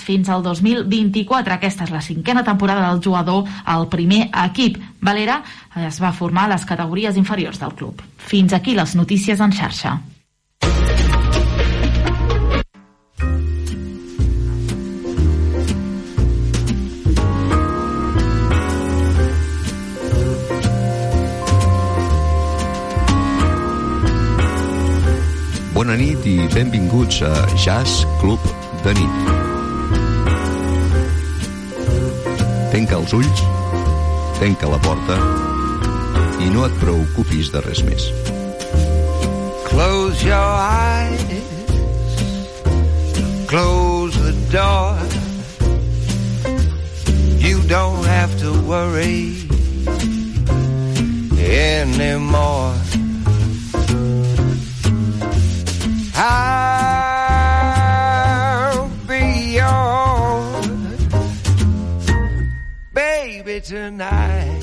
fins al 2024. Aquesta és la 5a temporada del jugador al primer equip. Valera es va formar a les categories inferiors del club. Fins aquí les notícies en xarxa. Bona nit i benvinguts a Jazz Club de nit. Tanca els ulls, tanca la porta i no et preocupis de res més. Close your eyes, close the door. You don't have to worry anymore. I'll be yours, baby, tonight.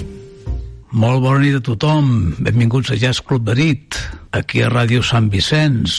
Molt bona nit a tothom. Benvinguts a Jazz Club de nit, aquí a Ràdio Sant Vicenç,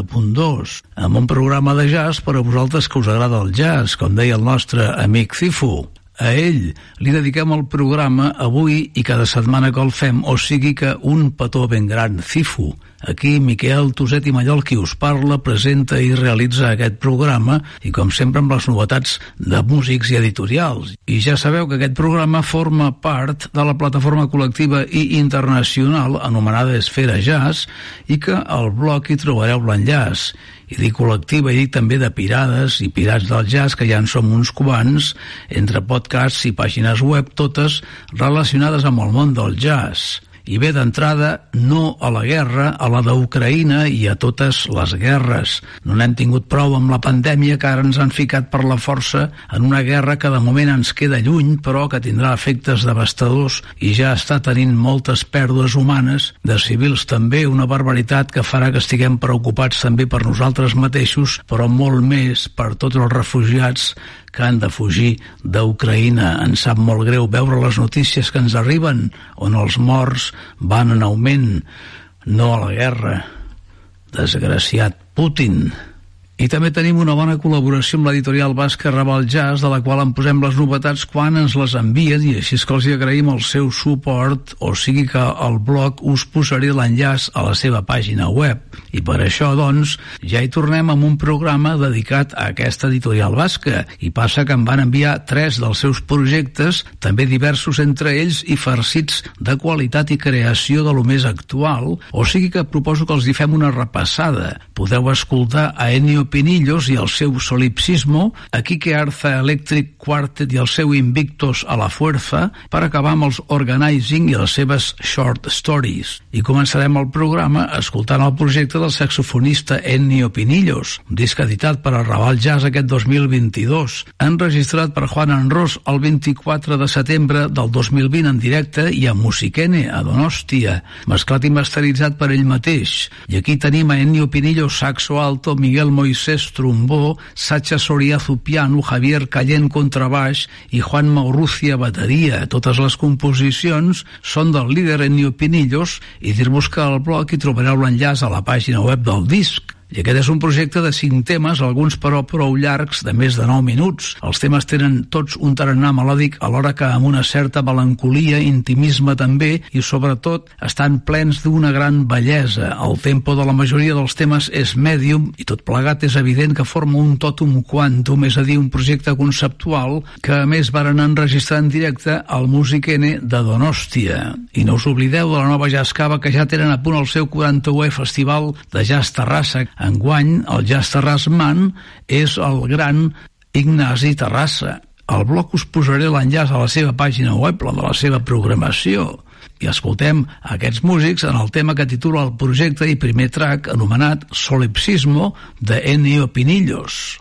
90.2, amb un programa de jazz per a vosaltres que us agrada el jazz, com deia el nostre amic Cifu. A ell li dediquem el programa avui i cada setmana que el fem, o sigui que un petó ben gran, Cifu. Aquí Miquel Tuset i Mallol, qui us parla, presenta i realitza aquest programa, i com sempre amb les novetats de músics i editorials. I ja sabeu que aquest programa forma part de la plataforma col·lectiva i internacional anomenada Esfera Jazz, i que al blog hi trobareu l'enllaç. I dic col·lectiva i dic també de pirades i pirats del jazz, que ja en som uns quants, entre podcasts i pàgines web, totes relacionades amb el món del jazz. I bé, d'entrada, no a la guerra, a la d'Ucraïna i a totes les guerres. No n'hem tingut prou amb la pandèmia, que ara ens han ficat per la força en una guerra que de moment ens queda lluny, però que tindrà efectes devastadors i ja està tenint moltes pèrdues humanes, de civils també, una barbaritat que farà que estiguem preocupats també per nosaltres mateixos, però molt més per tots els refugiats que han de fugir d'Ucraïna. Ens sap molt greu veure les notícies que ens arriben, on els morts van en augment. No a la guerra, desgraciat Putin. I també tenim una bona col·laboració amb l'editorial basca Raval Jazz, de la qual en posem les novetats quan ens les envien, i així és que els agraïm el seu suport, o sigui que al blog us posaré l'enllaç a la seva pàgina web. I per això, doncs, ja hi tornem amb un programa dedicat a aquesta editorial basca, i passa que em van enviar 3 dels seus projectes, també diversos entre ells i farcits de qualitat i creació de lo més actual, o sigui que proposo que els hi fem una repassada. Podeu escoltar a Ennio Pinillos i el seu Solipsismo, a Kike Arza Electric Quartet i el seu Invictos a la Fuerza, per acabar amb els Organizing i les seves Short Stories. I començarem el programa escoltant el projecte del saxofonista Ennio Pinillos, un disc editat per a Raval Jazz aquest 2022, enregistrat per Juan Enros el 24 de setembre del 2020 en directe i a Musiquene, a Donòstia, mesclat i masteritzat per ell mateix. I aquí tenim a Ennio Pinillos saxo alto, Miguel Moisés trombó, Sacha Soriazu piano, Javier Callén contrabaix i Juan Maurrucia bateria. Totes les composicions són del líder Ennio Pinillos, i dir-vos que al blog hi trobareu l'enllaç a la pàgina web del disc. I aquest és un projecte de 5 temes, alguns però prou llargs, de més de 9 minuts. Els temes tenen tots un tarannà melòdic, alhora que amb una certa melancolia, intimisme també, i sobretot estan plens d'una gran bellesa. El tempo de la majoria dels temes és medium, i tot plegat és evident que forma un totum quantum, és a dir, un projecte conceptual que a més varen enregistrar en directe al Musiquene de Donòstia. I no us oblideu de la nova Jazz Cava, que ja tenen a punt el seu 41è Festival de Jazz Terrassa. Enguany, el Jazz Terrassman és el gran Ignasi Terrassa. Al blog us posaré l'enllaç a la seva pàgina web, la de la seva programació. I escoltem aquests músics en el tema que titula el projecte i primer track, anomenat Solipsismo, de Ennio Pinillos.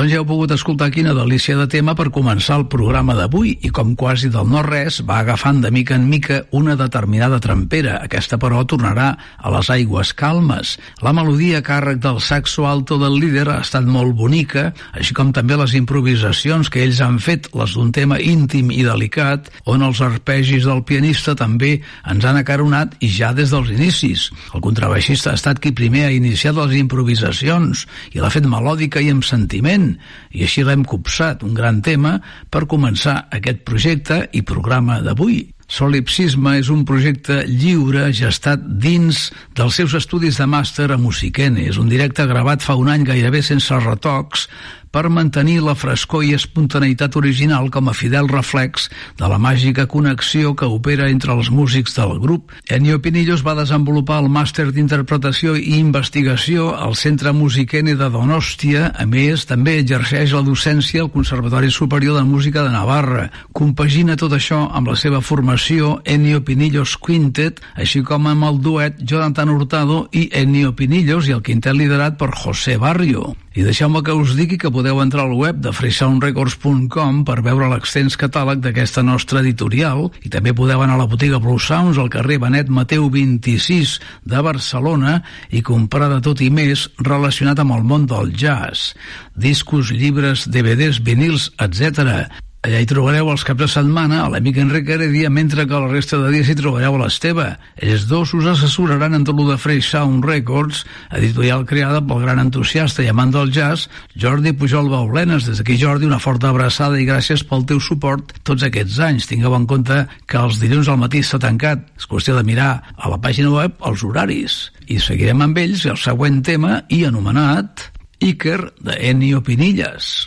Doncs ja heu pogut escoltar quina delícia de tema per començar el programa d'avui, i com quasi del no-res va agafant de mica en mica una determinada trempera. Aquesta, però, tornarà a les aigües calmes. La melodia a càrrec del saxo alto del líder ha estat molt bonica, així com també les improvisacions que ells han fet, les d'un tema íntim i delicat, on els arpegis del pianista també ens han acaronat, i ja des dels inicis. El contrabaixista ha estat qui primer ha iniciat les improvisacions i l'ha fet melòdica i amb sentiment, i així l'hem copsat, un gran tema per començar aquest projecte i programa d'avui. Solipsisme és un projecte lliure gestat dins dels seus estudis de màster a Musiquene. És un directe gravat fa un any gairebé sense retocs per mantenir la frescor i espontaneïtat original com a fidel reflex de la màgica connexió que opera entre els músics del grup. Ennio Pinillos va desenvolupar el màster d'interpretació i investigació al Centre Musiquene de Donòstia. A més, també exerceix la docència al Conservatori Superior de Música de Navarra. Compagina tot això amb la seva formació Ennio Pinillos Quintet, així com amb el duet Jonathan Hurtado i Ennio Pinillos i el quintet liderat per José Barrio. I deixeu-me que us digui que podeu entrar al web de freesoundrecords.com per veure l'extens catàleg d'aquesta nostra editorial, i també podeu anar a la botiga Blue Sounds al carrer Benet Mateu 26 de Barcelona i comprar de tot i més relacionat amb el món del jazz: discos, llibres, DVDs, vinils, etc. Allà hi trobareu els caps de setmana a l'amic Enric Heredia, mentre que la resta de dies hi trobareu a l'Esteve. Ells dos us assessoraran en tot lo de Fresh Sound Records, editorial creada pel gran entusiasta i amant del jazz Jordi Pujol Baulenes. Des d'aquí, Jordi, una forta abraçada i gràcies pel teu suport tots aquests anys. Tingueu en compte que els dilluns al matí està tancat. És qüestió de mirar a la pàgina web els horaris. I seguirem amb ells el següent tema, i anomenat Iker, de Ennio Pinillos.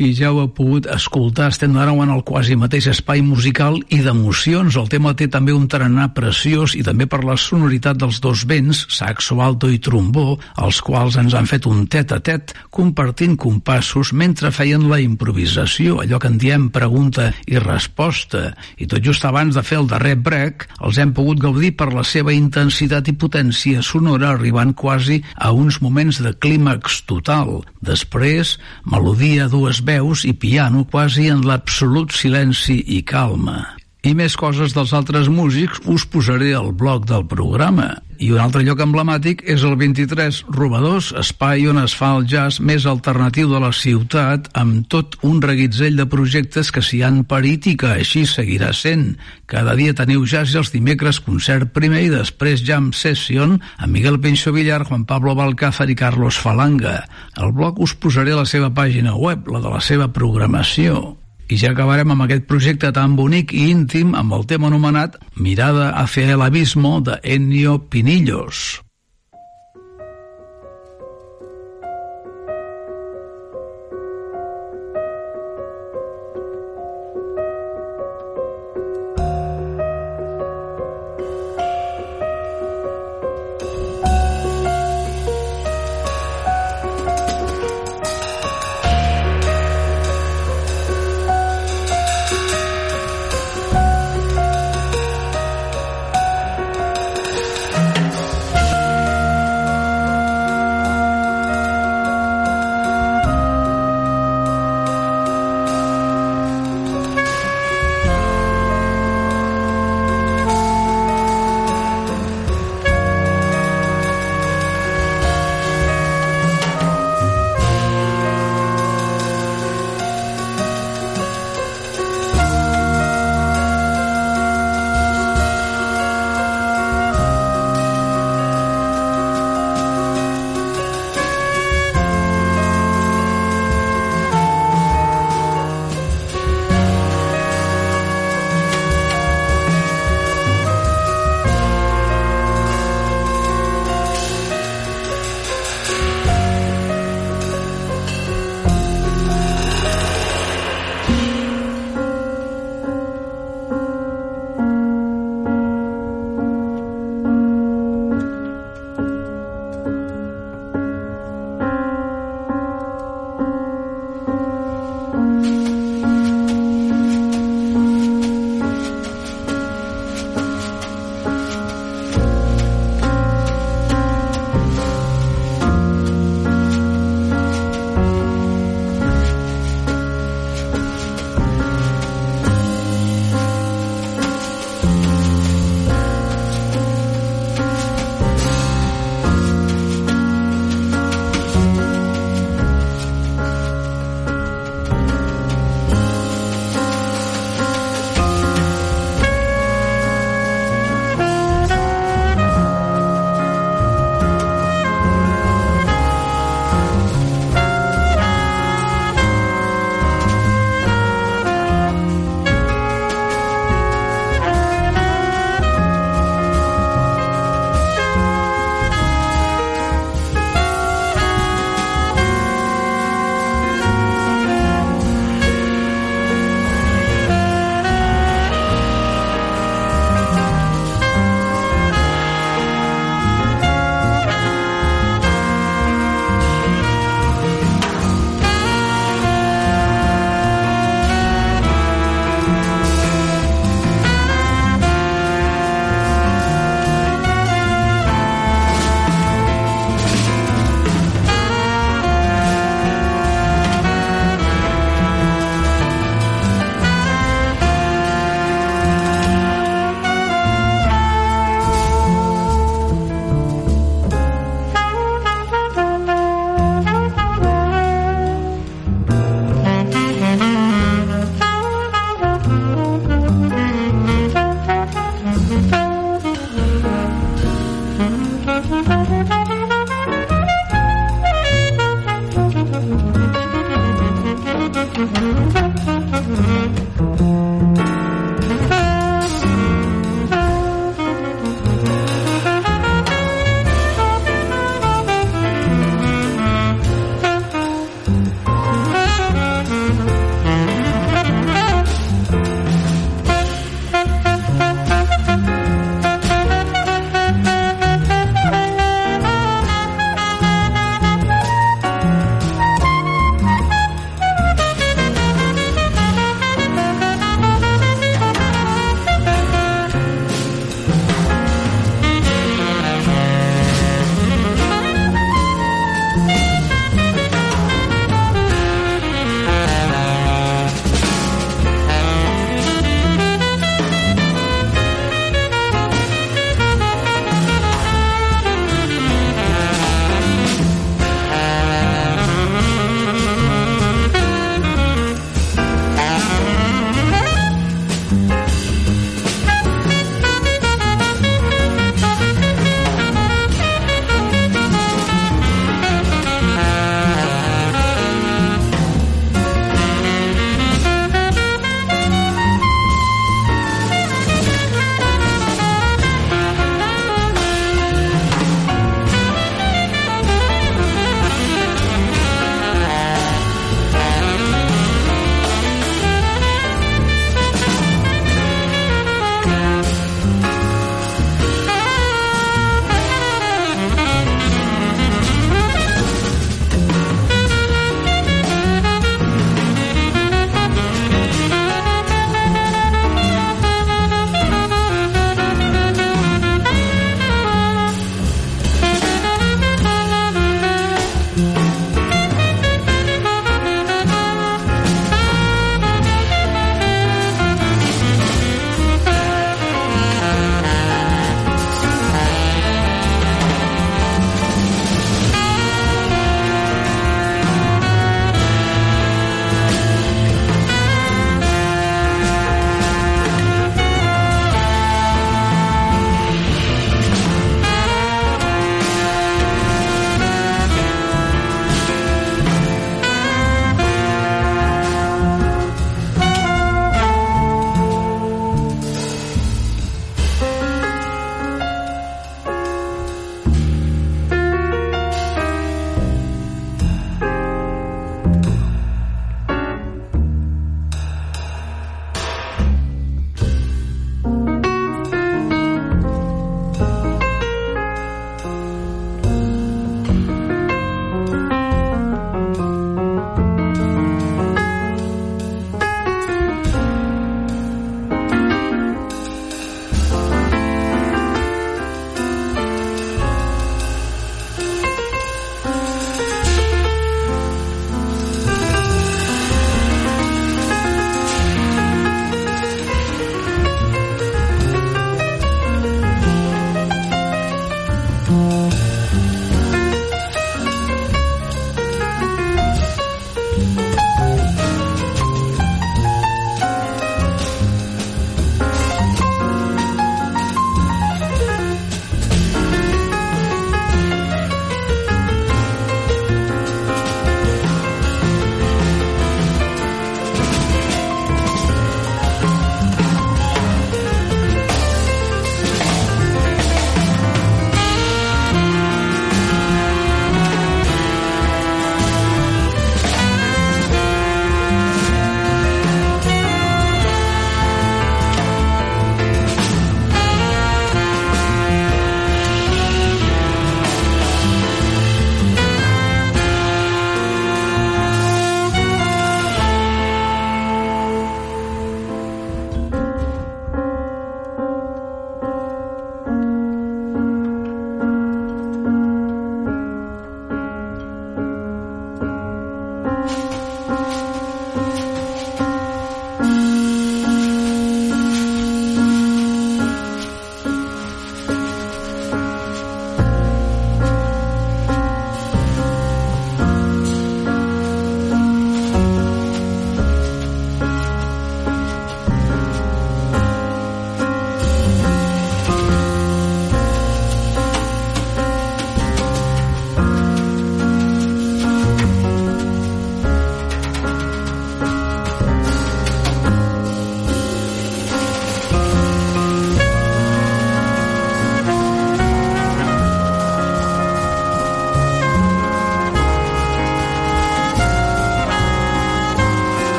i ja ho heu pogut escoltar, estem de nou en el quasi mateix espai musical i d'emocions. El tema té també un tarannà preciós i també per la sonoritat dels dos vents, saxo alto i trombó, els quals ens han fet un tet-a-tet compartint compassos mentre feien la improvisació, allò que en diem pregunta i resposta. I tot just abans de fer el darrer break, els hem pogut gaudir per la seva intensitat i potència sonora, arribant quasi a uns moments de clímax total. Després, melodia, dues veus i piano quasi en l'absolut silenci i calma. I més coses dels altres músics us posaré al blog del programa. I un altre lloc emblemàtic és el 23 Robadors, espai on es fa el jazz més alternatiu de la ciutat, amb tot un reguitzell de projectes que s'hi han parit i que així seguirà sent. Cada dia teniu jazz i els dimecres concert primer i després jam session amb Miguel Pencho Villar, Juan Pablo Balcázar i Carlos Falanga. Al blog us posaré la seva pàgina web, la de la seva programació. I ja acabarem amb aquest projecte tan bonic i íntim amb el tema anomenat Mirada hacia el abismo de Ennio Pinillos.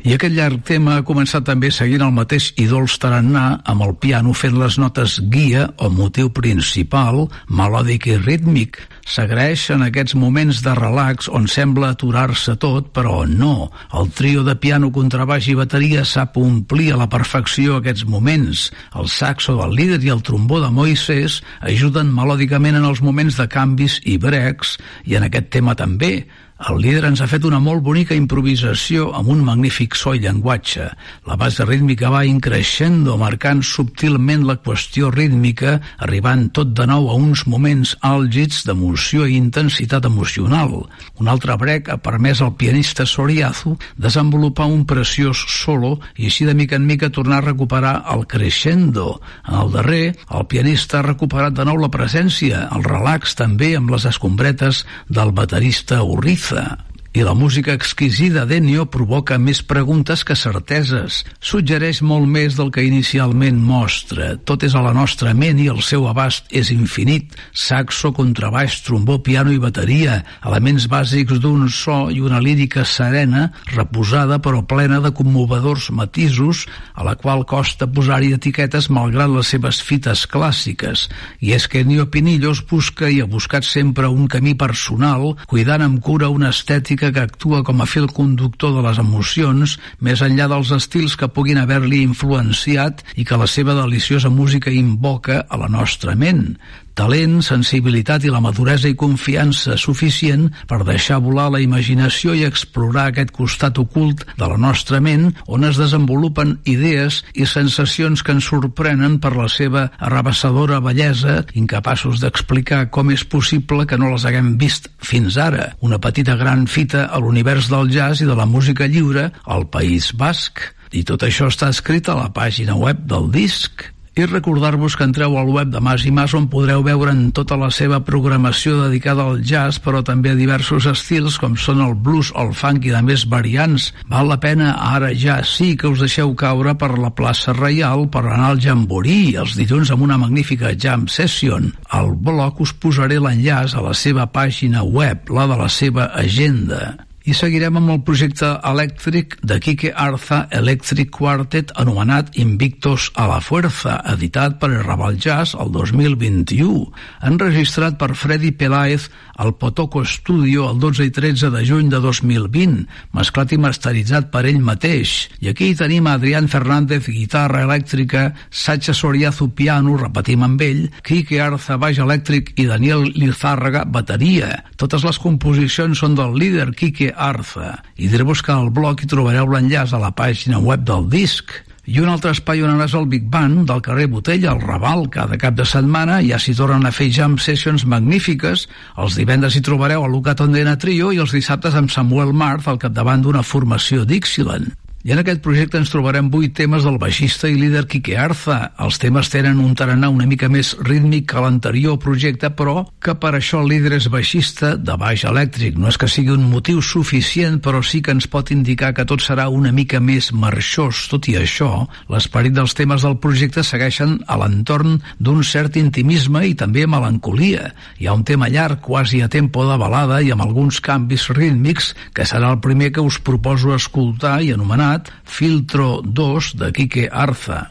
I aquest llarg tema ha començat també seguint el mateix i dolç tarannà, amb el piano fent les notes guia o motiu principal, melòdic i rítmic. S'agraeix en aquests moments de relax on sembla aturar-se tot, però no. El trio de piano, contrabaix i bateria sap omplir a la perfecció aquests moments. El saxo del líder i el trombó de Moisés ajuden melòdicament en els moments de canvis i breaks, i en aquest tema també. El líder ens ha fet una molt bonica improvisació amb un magnífic so i llenguatge. La base rítmica va increixendo, marcant subtilment la qüestió rítmica, arribant tot de nou a uns moments àlgids d'emoció i intensitat emocional. Un altre break ha permès al pianista Soriazu desenvolupar un preciós solo i així de mica en mica tornar a recuperar el crescendo. En el darrer, el pianista ha recuperat de nou la presència, el relax també amb les escombretes del baterista Urriza. I la música exquisida d'Ennio provoca més preguntes que certeses. Suggereix molt més del que inicialment mostra. Tot és a la nostra ment i el seu abast és infinit. Saxo, contrabaix, trombó, piano i bateria, elements bàsics d'un so i una lírica serena, reposada però plena de commovedors matisos, a la qual costa posar-hi etiquetes malgrat les seves fites clàssiques. I és que Ennio Pinillos busca i ha buscat sempre un camí personal, cuidant amb cura una estètica que actua com a fil conductor de les emocions, més enllà dels estils que puguin haver-li influenciat i que la seva deliciosa música invoca a la nostra ment. Talent, sensibilitat i la maduresa i confiança suficient per deixar volar la imaginació i explorar aquest costat ocult de la nostra ment on es desenvolupen idees i sensacions que ens sorprenen per la seva arrabassadora bellesa, incapaços d'explicar com és possible que no les haguem vist fins ara. Una petita gran fita a l'univers del jazz i de la música lliure al País Basc. I tot això està escrit a la pàgina web del disc. I recordar-vos que entreu al web de Mas i Mas on podreu veure'n tota la seva programació dedicada al jazz, però també a diversos estils com són el blues o el funk i de més variants. Val la pena ara ja sí que us deixeu caure per la plaça Reial per anar al Jamboree els dilluns amb una magnífica jam session. Al blog us posaré l'enllaç a la seva pàgina web, la de la seva agenda. I seguirem amb el projecte elèctric de Quique Arza Electric Quartet anomenat Invictos a la Fuerza, editat per Raval Jazz el 2021, enregistrat per Freddy Peláez al Potoco Studio el 12 i 13 de juny de 2020, mesclat i masteritzat per ell mateix. I aquí tenim a Adrián Fernández, guitarra elèctrica, Sacha Soriazu, piano, repetim amb ell, Quique Arza, baix elèctric i Daniel Lizárraga, bateria. Totes les composicions són del líder Quique Arza. I dir-vos que al blog hi trobareu l'enllaç a la pàgina web del disc. I un altre espai on anàs al Big Band, del carrer Botella, al Raval, cada cap de setmana, ja s'hi tornen a fer jam sessions magnífiques. Els divendres hi trobareu el Luca Tondena Trio i els dissabtes amb Samuel Marth al capdavant d'una formació Dixieland. I en aquest projecte ens trobarem 8 temes del baixista i líder Quique Arza. Els temes tenen un tarannà una mica més rítmic que l'anterior projecte, però que per això el líder és baixista de baix elèctric. No és que sigui un motiu suficient, però sí que ens pot indicar que tot serà una mica més marxós. Tot i això, l'esperit dels temes del projecte segueixen a l'entorn d'un cert intimisme i també melancolia. Hi ha un tema llarg, quasi a tempo de balada i amb alguns canvis rítmics, que serà el primer que us proposo escoltar i anomenar Filtro 2 de Quique Arza.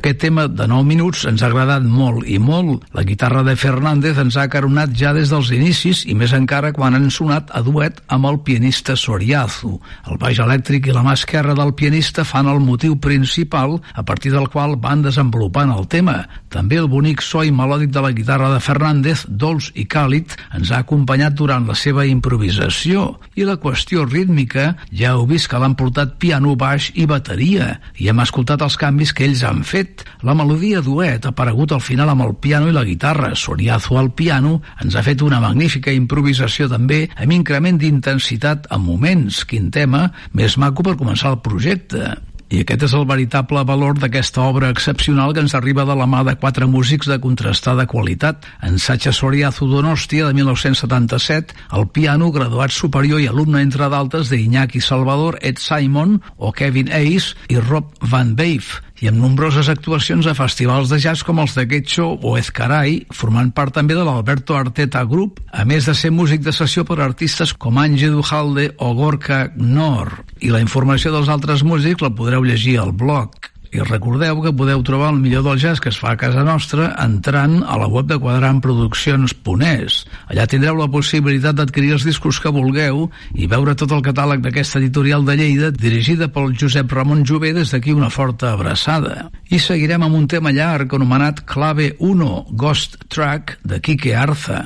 Aquest tema de 9 minuts ens ha agradat molt i molt. La guitarra de Fernández ens ha acaronat ja des dels inicis i més encara quan han sonat a duet amb el pianista Soriazu. El baix elèctric i la mà esquerra del pianista fan el motiu principal a partir del qual van desenvolupant el tema. També el bonic so i melòdic de la guitarra de Fernández, dolç i càlid, ens ha acompanyat durant la seva improvisació. I la qüestió rítmica, ja heu vist que l'han portat piano, baix i bateria, i hem escoltat els canvis que ells han fet. La melodia duet ha aparegut al final amb el piano i la guitarra. Soriazu al piano ens ha fet una magnífica improvisació també, amb increment d'intensitat a moments. Quin tema més maco per començar el projecte. I aquest és el veritable valor d'aquesta obra excepcional que ens arriba de la mà de 4 músics de contrastada qualitat. En Sacha Soriazu Donostia, de 1977, al piano, graduat superior i alumne, entre d'altres, d'Iñaki Salvador, Ed Simon o Kevin Hayes i Rob Van Beef, i amb nombroses actuacions a festivals de jazz com els de Getxo o Ezcaray, formant part també de l'Alberto Arteta Group, a més de ser músic de sessió per artistes com Ange Duhalde o Gorka Knorr. I la informació dels altres músics la podreu llegir al blog. I recordeu que podeu trobar el millor del jazz que es fa a casa nostra entrant a la web de quadrantproduccions.es. Allà tindreu la possibilitat d'adquirir els discos que vulgueu i veure tot el catàleg d'aquesta editorial de Lleida dirigida pel Josep Ramon Jové. Des d'aquí una forta abraçada. I seguirem amb un tema llarg anomenat Clave 1, Ghost Track, de Quique Arza.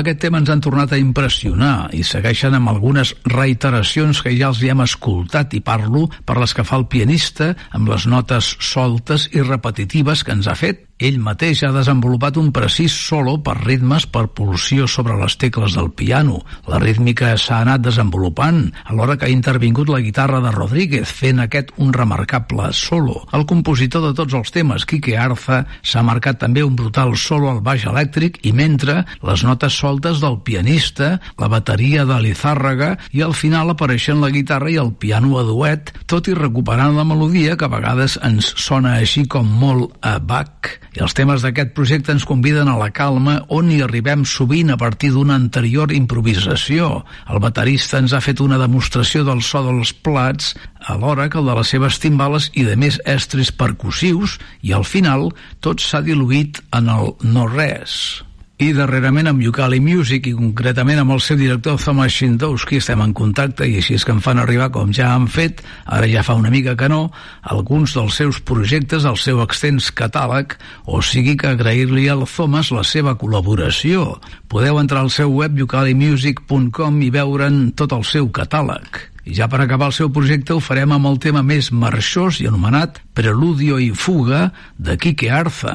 Amb aquest tema ens han tornat a impressionar i segueixen amb algunes reiteracions que ja els hi hem escoltat, i parlo per les que fa el pianista amb les notes soltes i repetitives que ens ha fet. Ell mateix ha desenvolupat un precís solo per ritmes per pulsió sobre les tecles del piano. La rítmica s'ha anat desenvolupant alhora que ha intervingut la guitarra de Rodríguez, fent aquest un remarcable solo. El compositor de tots els temes, Quique Arza, s'ha marcat també un brutal solo al baix elèctric, i mentre les notes soltes del pianista, la bateria de Lizárraga i al final apareixen la guitarra i el piano a duet, tot i recuperant la melodia que a vegades ens sona així com molt a Bach. I els temes d'aquest projecte ens conviden a la calma, on hi arribem sovint a partir d'una anterior improvisació. El baterista ens ha fet una demostració del so dels plats, alhora que el de les seves timbales i de més estris percussius, i al final tot s'ha diluït en el no-res. I darrerament amb Yooka-Lee Music, i concretament amb el seu director Thomas Shindowski, estem en contacte, i així és que em fan arribar, com ja han fet, ara ja fa una mica que no, alguns dels seus projectes, el seu extens catàleg, o sigui que agrair-li al Thomas la seva col·laboració. Podeu entrar al seu web yookaleemusic.com i veure'n tot el seu catàleg. I ja per acabar el seu projecte ho farem amb el tema més marxós i anomenat Preludio i Fuga de Quique Arza.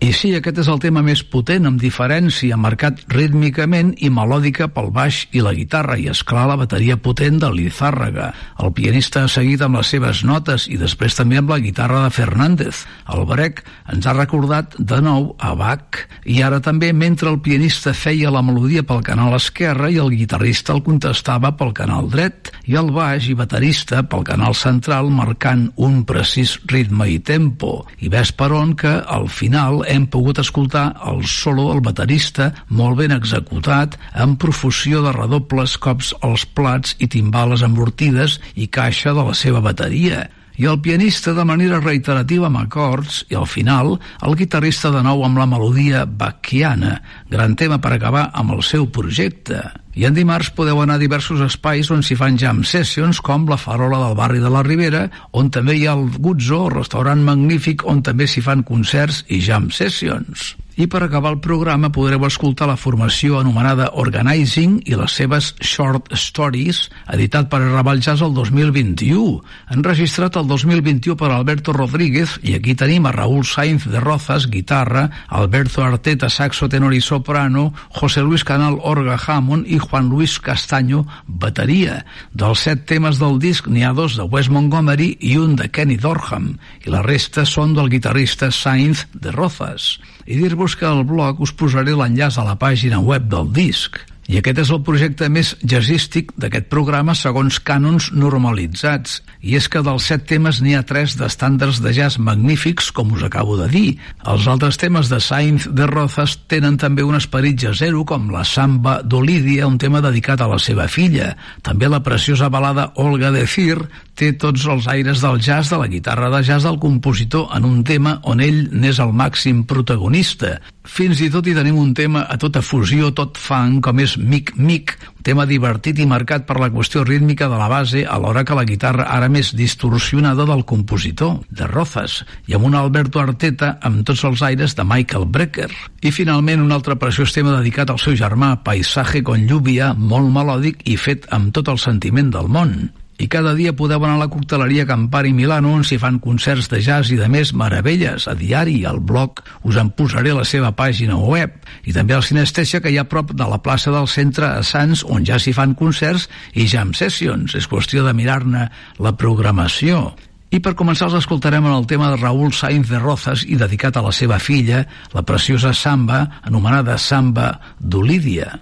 I sí, aquest és el tema més potent, amb diferència, marcat rítmicament i melòdica pel baix i la guitarra, i esclar la bateria potent de Lizárraga. El pianista ha seguit amb les seves notes i després també amb la guitarra de Fernández. El Breck ens ha recordat de nou a Bach, i ara també mentre el pianista feia la melodia pel canal esquerre i el guitarrista el contestava pel canal dret, i el baix i baterista pel canal central marcant un precís ritme i tempo. I ves per on que al final hem pogut escoltar el solo del baterista molt ben executat, amb profusió de redobles, cops als plats i timbales embortides i caixa de la seva bateria. I el pianista de manera reiterativa amb acords, i al final el guitarrista de nou amb la melodia bachiana, gran tema per acabar amb el seu projecte. I en dimarts podeu anar a diversos espais on s'hi fan jam sessions, com la Farola del barri de la Ribera, on també hi ha el Guzzo, restaurant magnífic on també s'hi fan concerts i jam sessions. I per acabar el programa podreu escoltar la formació anomenada Organizing i les seves Short Stories, editat per Raval Jazz el 2021, enregistrat el 2021 per Alberto Rodríguez, i aquí tenim a Raúl Sainz de Rozas, guitarra, Alberto Arteta, saxo, tenor i soprano, José Luis Canal, orga, Hammond, i Juan Luis Castaño, bateria. Dels 7 temes del disc n'hi ha 2 de Wes Montgomery i un de Kenny Dorham, i la resta són del guitarrista Sainz de Rozas. I dir-vos que al blog us posaré l'enllaç a la pàgina web del disc. I aquest és el projecte més jazzístic d'aquest programa segons cànons normalitzats. I és que dels 7 temes n'hi ha 3 d'estàndards de jazz magnífics, com us acabo de dir. Els altres temes de Sainz de Rozas tenen també un esperit jazzero, com la Samba d'Olidia, un tema dedicat a la seva filla. També la preciosa balada Olga de Fir té tots els aires del jazz, de la guitarra de jazz del compositor, en un tema on ell n'és el màxim protagonista. Fins i tot hi tenim un tema a tota fusió, tot funk, com és Mic Mic, un tema divertit i marcat per la qüestió rítmica de la base, alhora que la guitarra ara més distorsionada del compositor, de Rozas, i amb un Alberto Arteta amb tots els aires de Michael Brecker. I finalment un altre preciós tema dedicat al seu germà, Paisaje con lluvia, molt melòdic i fet amb tot el sentiment del món. I cada dia podeu anar a la cocteleria Campari Milano, on s'hi fan concerts de jazz i de més meravelles. A diari, al blog, us en posaré la seva pàgina web. I també al Cinestècia, que hi ha a prop de la plaça del centre a Sants, on ja s'hi fan concerts i jam sessions. És qüestió de mirar-ne la programació. I per començar els escoltarem en el tema de Raúl Sainz de Rozas i dedicat a la seva filla, la preciosa samba, anomenada Samba d'Olidia.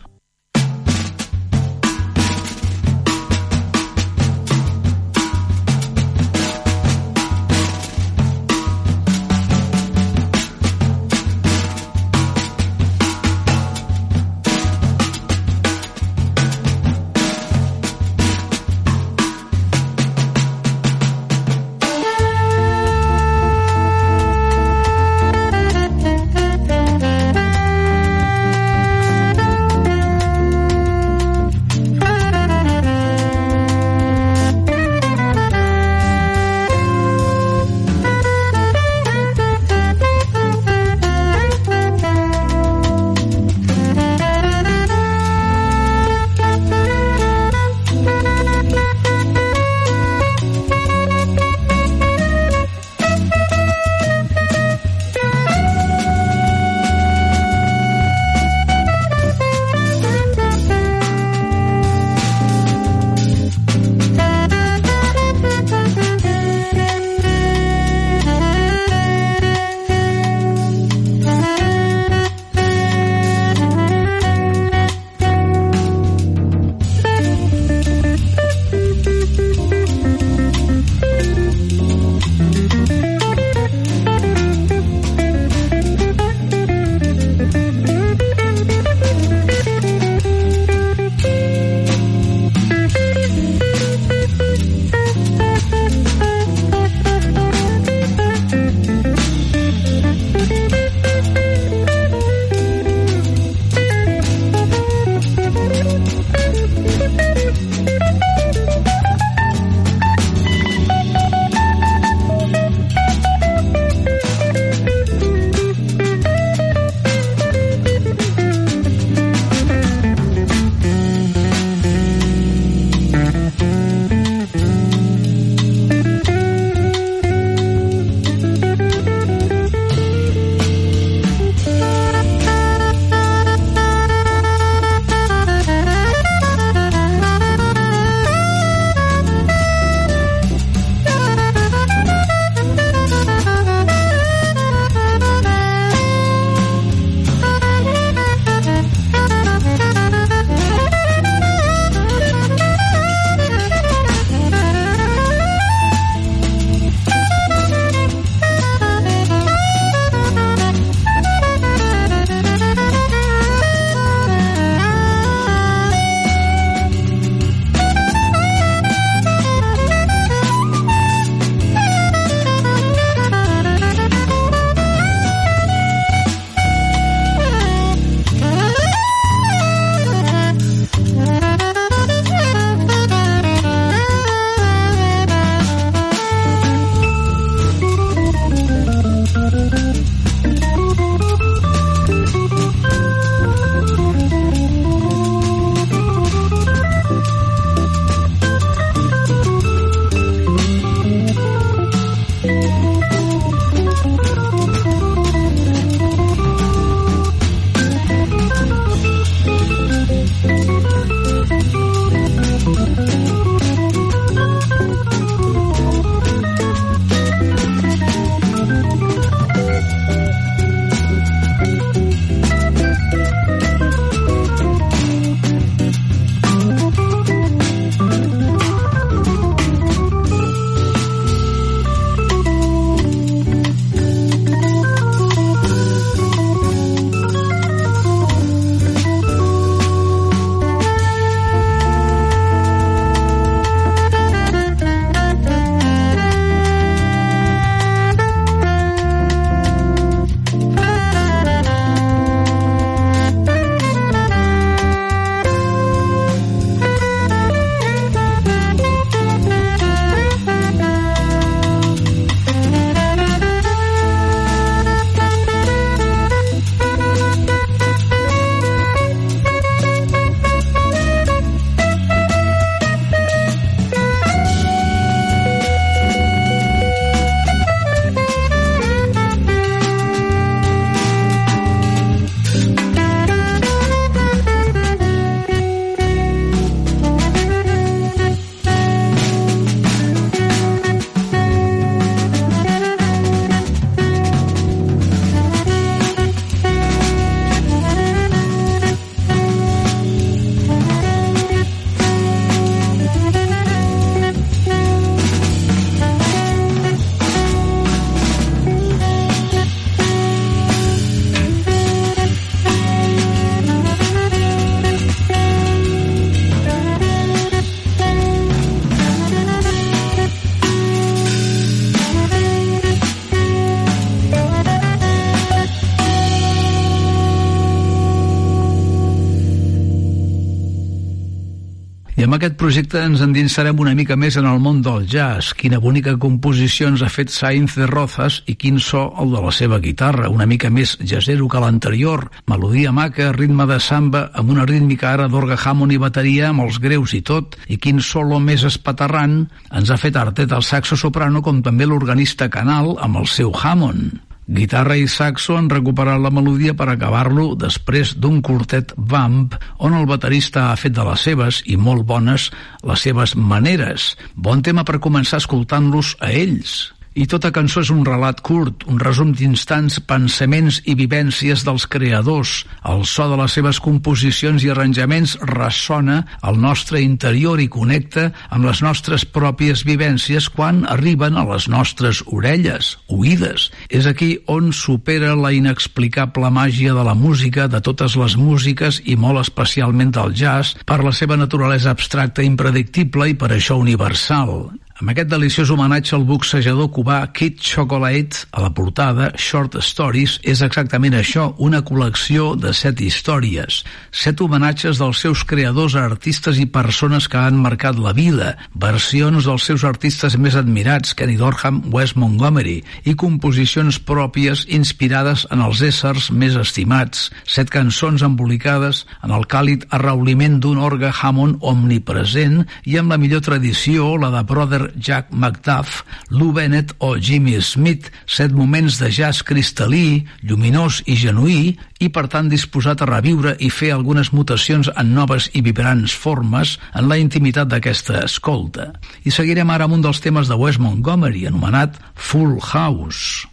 Amb aquest projecte ens endinsarem una mica més en el món del jazz. Quina bonica composició ens ha fet Sainz de Rozas i quin so el de la seva guitarra, una mica més jazzero que l'anterior, melodia maca, ritme de samba, amb una rítmica ara d'orgue Hammond i bateria, amb els greus i tot, i quin solo més espaterrant ens ha fet Artet al saxo soprano, com també l'organista Canal amb el seu Hammond. Guitarra i saxo han recuperat la melodia per acabar-lo després d'un curtet vamp on el baterista ha fet de les seves, i molt bones, les seves maneres. Bon tema per començar escoltant-los a ells. I tota cançó és un relat curt, un resum d'instants, pensaments i vivències dels creadors. El so de les seves composicions i arranjaments ressona al nostre interior i connecta amb les nostres pròpies vivències quan arriben a les nostres orelles, oïdes. És aquí on supera la inexplicable màgia de la música, de totes les músiques i molt especialment del jazz, per la seva naturalesa abstracta i impredictible i per això universal. Amb aquest deliciós homenatge al boxejador cubà Kid Chocolate, a la portada Short Stories és exactament això, una col·lecció de 7 històries, 7 homenatges dels seus creadors a artistes i persones que han marcat la vida, versions dels seus artistes més admirats, Kenny Dorham, Wes Montgomery, i composicions pròpies inspirades en els éssers més estimats, 7 cançons embolicades en el càlid arrauliment d'un orgue Hammond omnipresent i amb la millor tradició, la de Brother Jack McDuff, Lou Bennett o Jimmy Smith, 7 moments de jazz cristal·lí, lluminós i genuí, i per tant disposat a reviure i fer algunes mutacions en noves i vibrants formes en la intimitat d'aquesta escolta. I seguirem ara amb un dels temes de Wes Montgomery, anomenat Full House.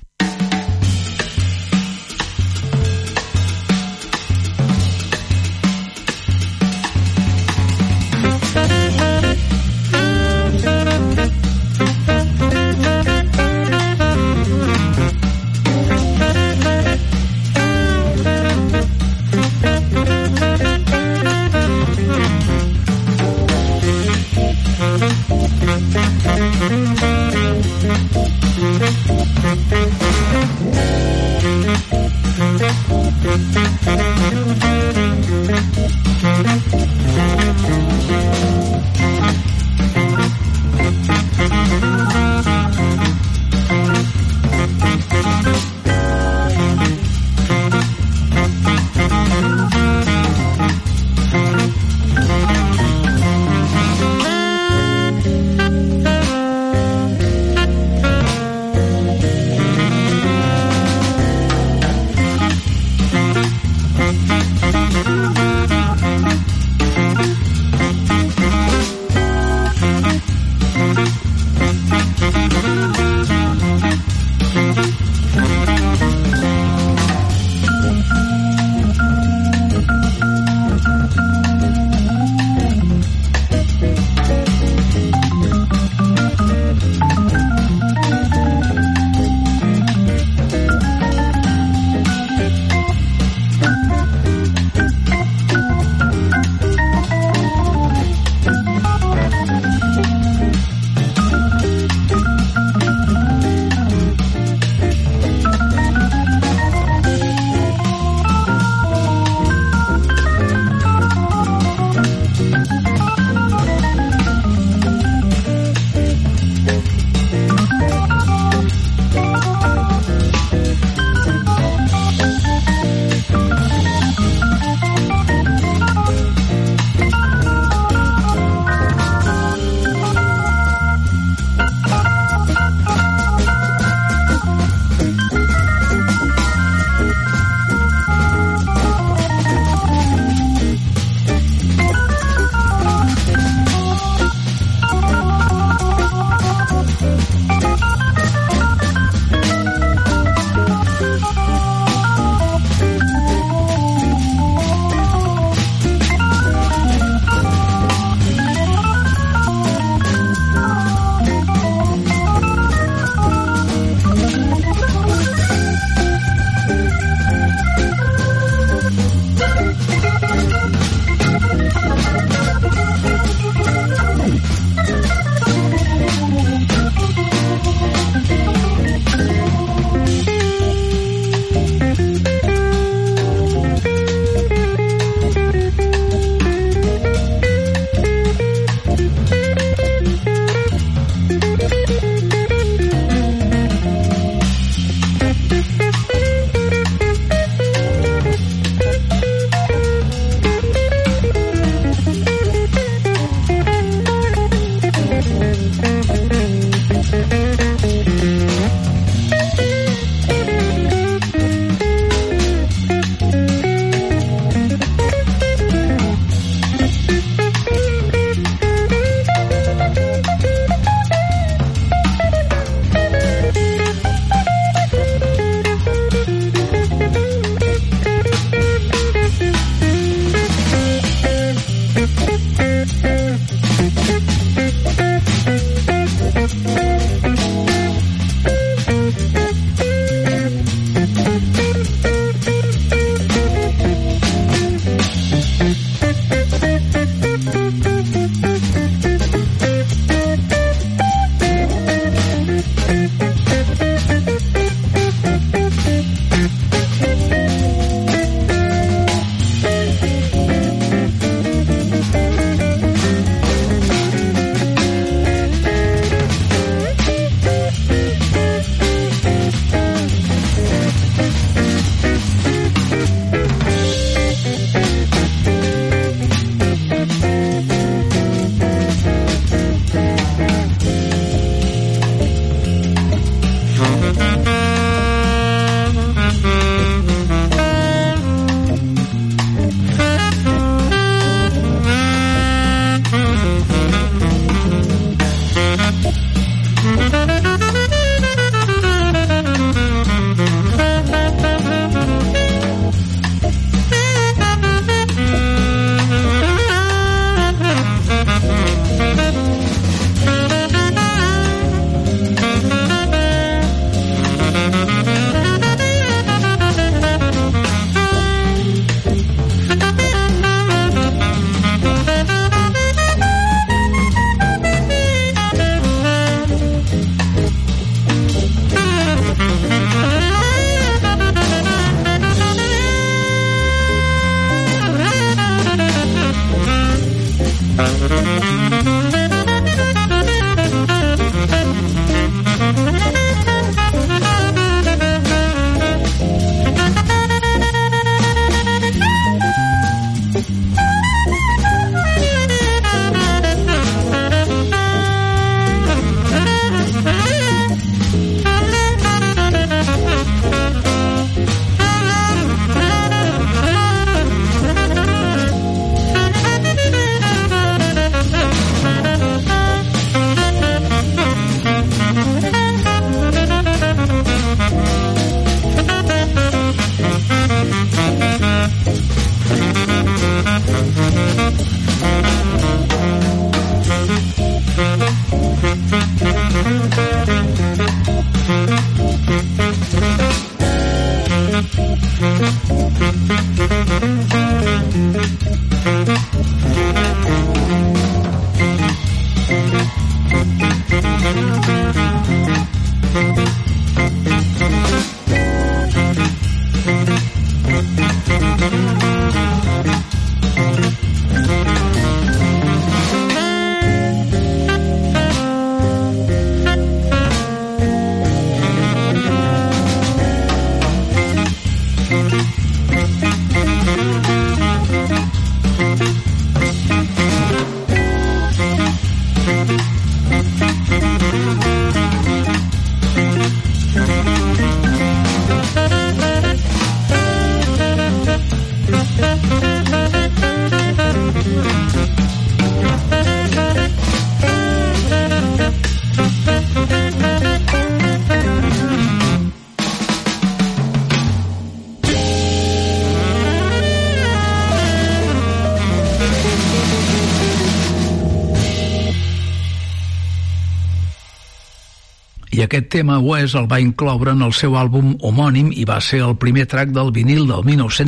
i aquest tema Wes el va incloure en el seu àlbum homònim i va ser el primer track del vinil del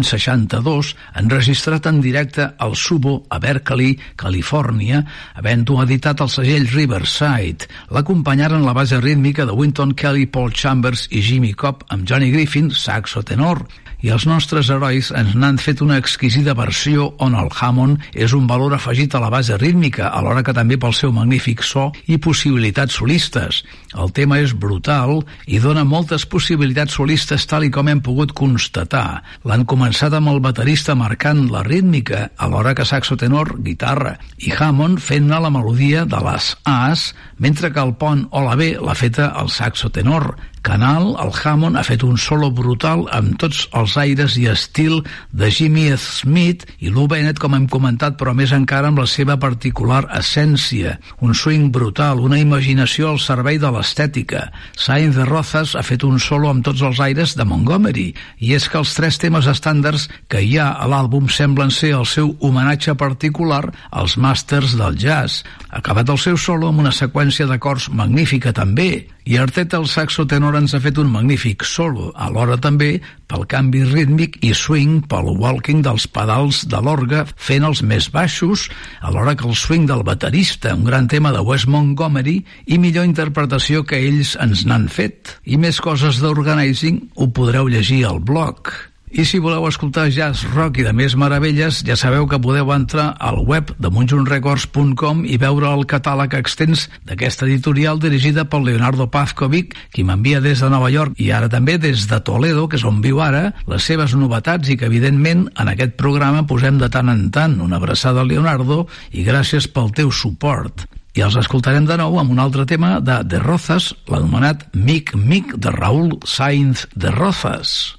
1962 enregistrat en directe al Subo a Berkeley, Califòrnia, havent-ho editat al segell Riverside. L'acompanyaren la base rítmica de Wynton Kelly, Paul Chambers i Jimmy Cobb amb Johnny Griffin, saxo tenor, i els nostres herois ens n'han fet una exquisida versió on el Hammond és un valor afegit a la base rítmica, alhora que també pel seu magnífic so i possibilitats solistes. El tema és brutal i dona moltes possibilitats solistes tal i com hem pogut constatar. L'han començat amb el baterista marcant la rítmica, alhora que saxo tenor, guitarra, i Hammond fent-ne la melodia de les A's, mentre que el pont o la B l'ha feta el saxo tenor. Canal, el Hammond ha fet un solo brutal amb tots els aires i estil de Jimmy Smith i Lou Bennett, com hem comentat, però més encara amb la seva particular essència. Un swing brutal, una imaginació al servei de l'estètica. Sainz de Rozas ha fet un solo amb tots els aires de Montgomery, i és que els 3 temes estàndards que hi ha a l'àlbum semblen ser el seu homenatge particular als màsters del jazz. Acabat el seu solo amb una seqüència d'acords magnífica també, i Arteta, el saxo tenor, ens ha fet un magnífic solo, alhora també pel canvi rítmic i swing, pel walking dels pedals de l'orgue fent els més baixos, alhora que el swing del baterista, un gran tema de Wes Montgomery i millor interpretació que ells ens n'han fet. I més coses d'Organizing ho podreu llegir al blog. I si voleu escoltar jazz, rock i de més meravelles, ja sabeu que podeu entrar al web de munjunrecords.com i veure el catàleg extens d'aquesta editorial dirigida pel Leonardo Pavkovic, qui m'envia des de Nova York i ara també des de Toledo, que és on viu ara, les seves novetats i que evidentment en aquest programa posem de tant en tant. Una abraçada, Leonardo, i gràcies pel teu suport. I els escoltarem de nou amb un altre tema de De Rozas, l'anomenat Mic Mic de Raúl Sainz de Rozas.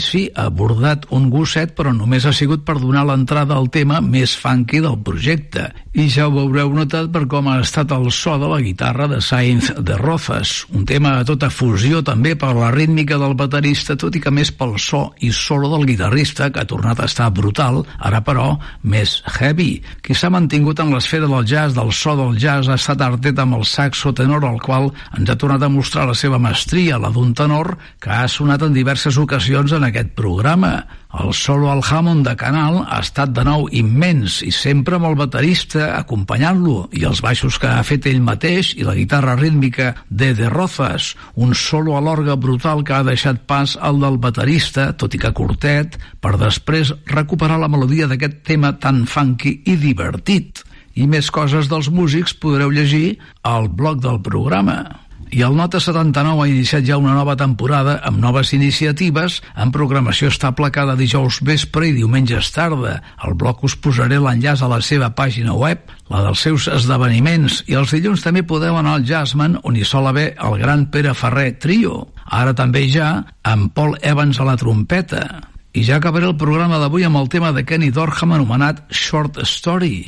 sí, ha abordat un gosset, però només ha sigut per donar l'entrada al tema més funky del projecte. I ja ho haureu notat per com ha estat el so de la guitarra de Sainz de Rozas, un tema a tota fusió també per la rítmica del baterista, tot i que més pel so i solo del guitarrista, que ha tornat a estar brutal, ara però més heavy. Qui s'ha mantingut en l'esfera del jazz, del so del jazz, ha estat Arteta amb el saxo tenor, al qual ens ha tornat a mostrar la seva mestria, la d'un tenor, que ha sonat en diverses ocasions en aquest programa. El solo al Hammond de Canal ha estat de nou immens i sempre amb el baterista acompanyant-lo, i els baixos que ha fet ell mateix i la guitarra rítmica de Rozas, un solo a l'orgue brutal que ha deixat pas al del baterista, tot i que curtet, per després recuperar la melodia d'aquest tema tan funky i divertit. I més coses dels músics podreu llegir al blog del programa. I el Nota 79 ha iniciat ja una nova temporada amb noves iniciatives, amb programació estable cada dijous vespre i diumenges tarda. Al blog us posaré l'enllaç a la seva pàgina web, la dels seus esdeveniments, i els dilluns també podeu anar al Jazzman, on hi sol haver el gran Pere Ferrer Trio. Ara també ja amb Paul Evans a la trompeta. I ja acabaré el programa d'avui amb el tema de Kenny Dorham anomenat Short Story.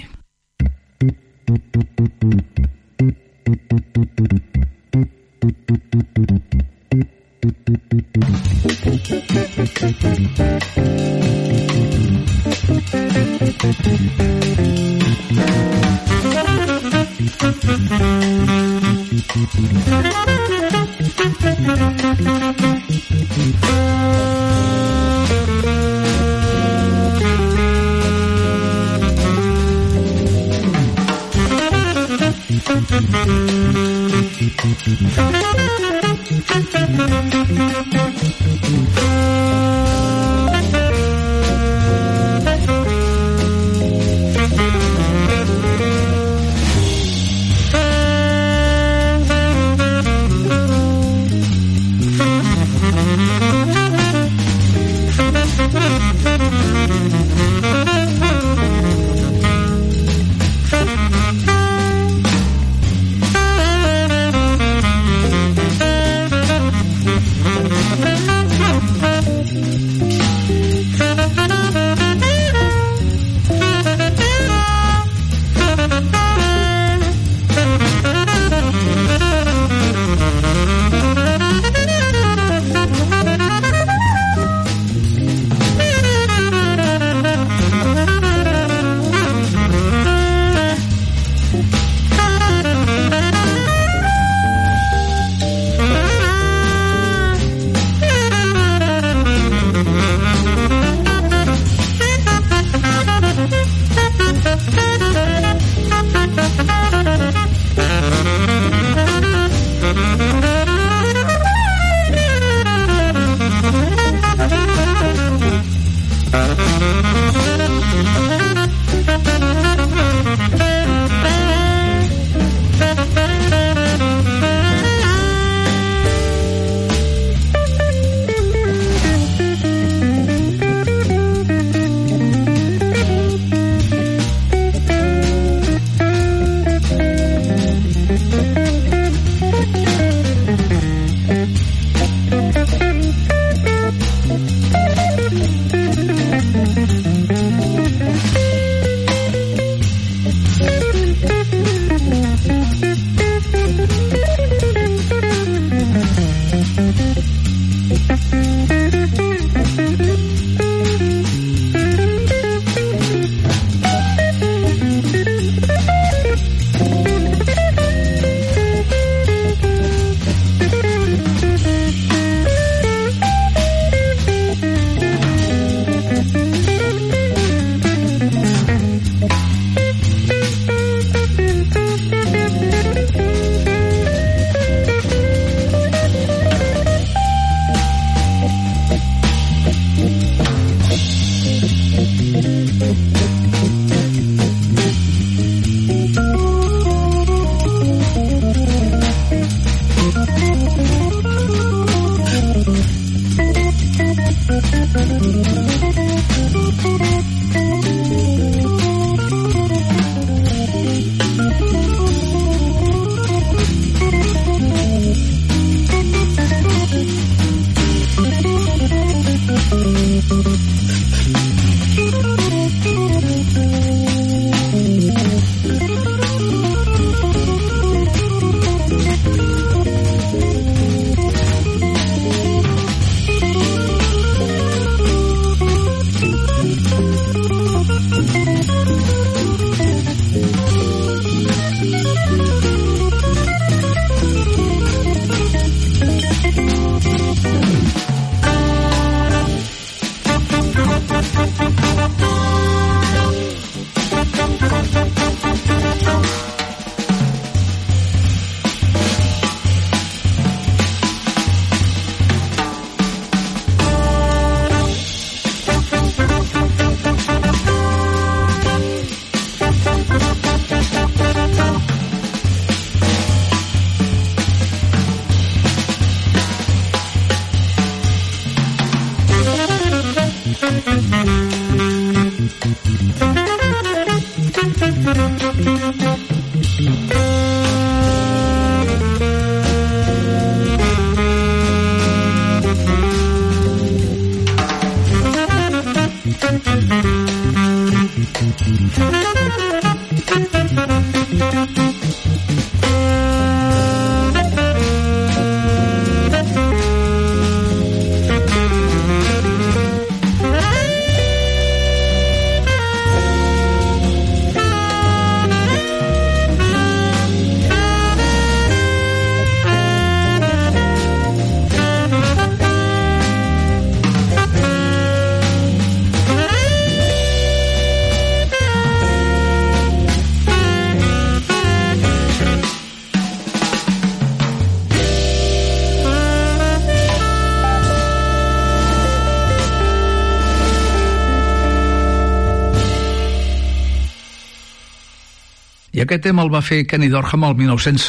I aquest tema el va fer Kenny Dorham el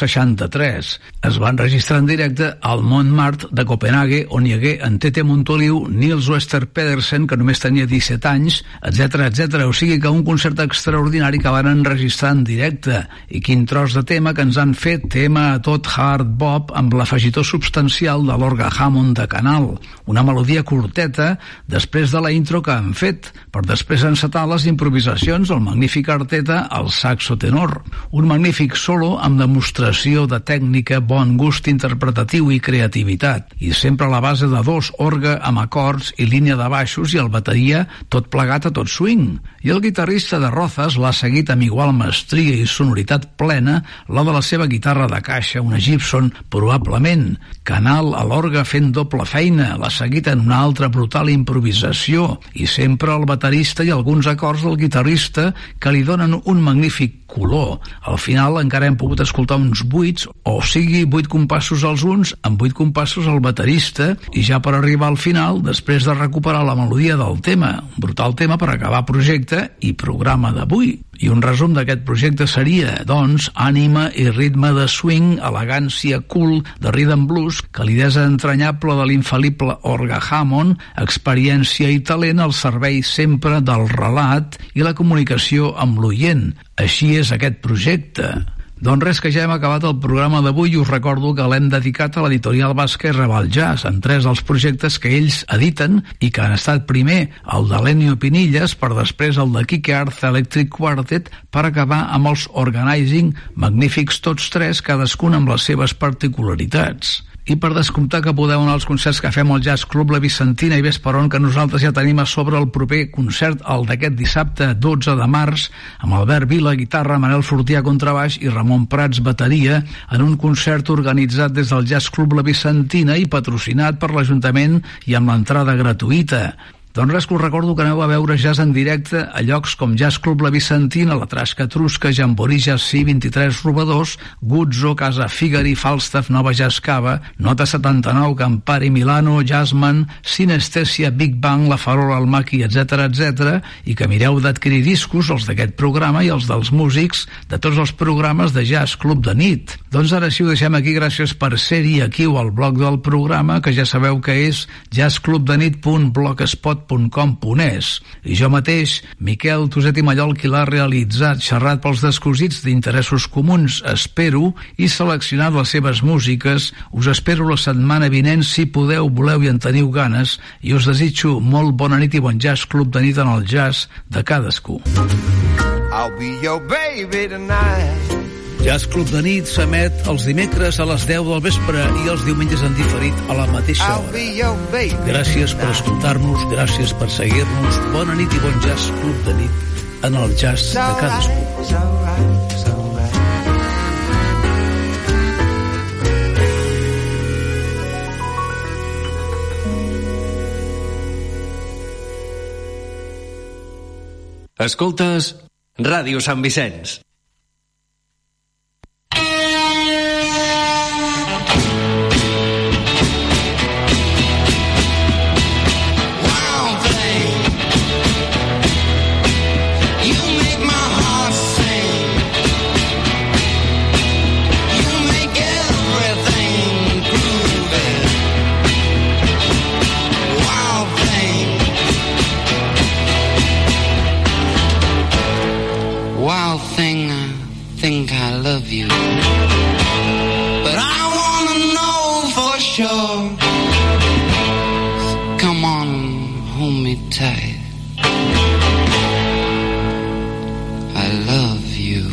1963. Es va enregistrar en directe al Montmartre de Copenhague, on hi hagué en Tete Montoliu, Niels Wester Pedersen, que només tenia 17 anys, etc. O sigui que un concert extraordinari que van enregistrar en directe. I quin tros de tema que ens han fet, tema a tot hard bop amb l'afegitó substancial de l'orgue Hammond de Canal. Una melodia curteta després de la intro que han fet, per després encetar les improvisacions, el magnífic Arteta al saxo tenor. Un magnífic solo amb demostració de tècnica, bon gust interpretatiu i creativitat, i sempre a la base de dos, orgue amb acords i línia de baixos, i el bateria tot plegat a tot swing. I el guitarrista de Rozas l'ha seguit amb igual mestria i sonoritat plena la de la seva guitarra de caixa, una Gibson probablement. Canal a l'orgue fent doble feina, l'ha seguit en una altra brutal improvisació, i sempre el baterista i alguns acords del guitarrista que li donen un magnífic color. Al final encara hem pogut escoltar uns buits, o sigui 8 compassos als uns amb 8 compassos al baterista, i ja per arribar al final, després de recuperar la melodia del tema. Un brutal tema per acabar projecte i programa d'avui. I un resum d'aquest projecte seria, doncs, ànima i ritme de swing, elegància cool de rhythm blues, calidesa entranyable de l'infal·lible orgue Hammond, experiència i talent al servei sempre del relat i la comunicació amb l'oient. Així és aquest projecte. Doncs res, que ja hem acabat el programa d'avui, i us recordo que l'hem dedicat a l'editorial basca Raval Jazz, en 3 dels projectes que ells editen i que han estat primer el de Lenio Pinillas, per després el de Kike Arza Electric Quartet, per acabar amb els Organizing, magnífics tots 3, cadascun amb les seves particularitats. I per descomptar que podeu anar als concerts que fem al Jazz Club La Vicentina i Vesperon, que nosaltres ja tenim a sobre el proper concert, el d'aquest dissabte 12 de març, amb Albert Vila, guitarra, Manel Fortià, contrabaix, i Ramon Prats, bateria, en un concert organitzat des del Jazz Club La Vicentina i patrocinat per l'Ajuntament i amb l'entrada gratuïta. Doncs res, que us recordo que aneu a veure jazz en directe a llocs com Jazz Club La Vicentina, la Trasca Etrusca, Jamboree Jazz Sí, 23 Robadors, Guzzo, Casa Figari, Falstaff, Nova Jazz Cava, Nota 79, Campari, Milano, Jazzman, Sinestèsia, Big Bang, La Farola, el Maqui, etc. I que mireu d'adquirir discos, els d'aquest programa i els dels músics de tots els programes de Jazz Club de nit. Doncs ara sí, ho deixem aquí. Gràcies per ser-hi aquí o al blog del programa, que ja sabeu que és jazzclubdenit.blogspot.com. I jo mateix, Miquel Toset i Mallol, qui l'ha realitzat, xerrat pels descosits d'interessos comuns, espero, i seleccionat les seves músiques. Us espero la setmana vinent, si podeu, voleu i en teniu ganes, i us desitjo molt bona nit i bon Jazz Club de nit en el jazz de cadascú. I'll be your baby tonight. Jazz Club de nit s'emet els dimecres a les 10 del vespre i els diumenges en diferit a la mateixa hora. Gràcies per escoltar-nos, gràcies per seguir-nos. Bona nit i bon Jazz Club de nit en el jazz de cadascú. Escoltes Ràdio Sant Vicenç. Thing think I love you, but I wanna know for sure. So come on and hold me tight. I love you.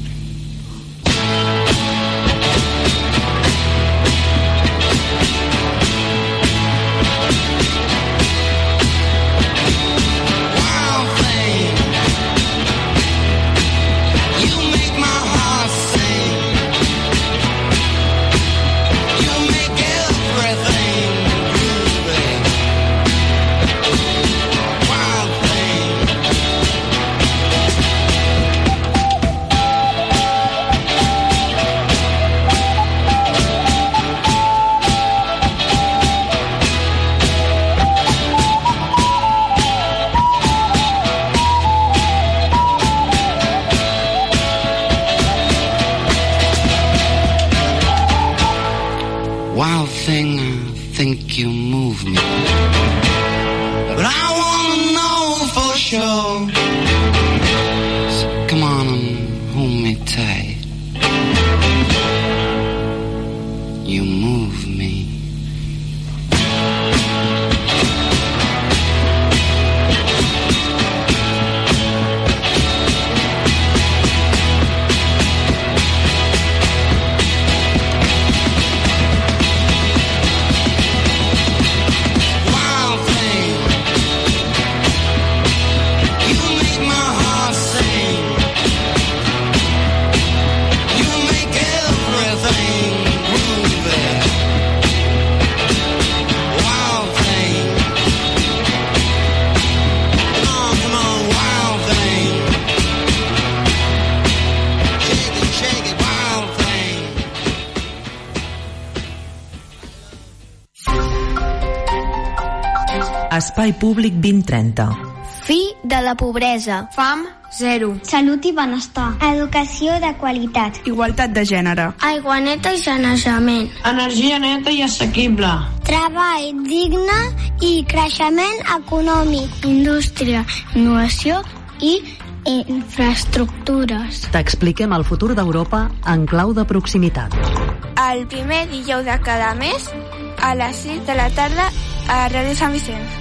Wild thing, I think you move me, but I wanna know for sure. So come on and hold me tight. You move me. Espai Públic 2030. Fi de la pobresa. Fam zero. Salut i benestar. Educació de qualitat. Igualtat de gènere. Aigua neta i sanejament. Energia neta i assequible. Treball digne i creixement econòmic. Indústria, innovació i infraestructures. T'expliquem el futur d'Europa en clau de proximitat. El primer dijous de cada mes a les 6 de la tarda a Ràdio Sant Vicenç.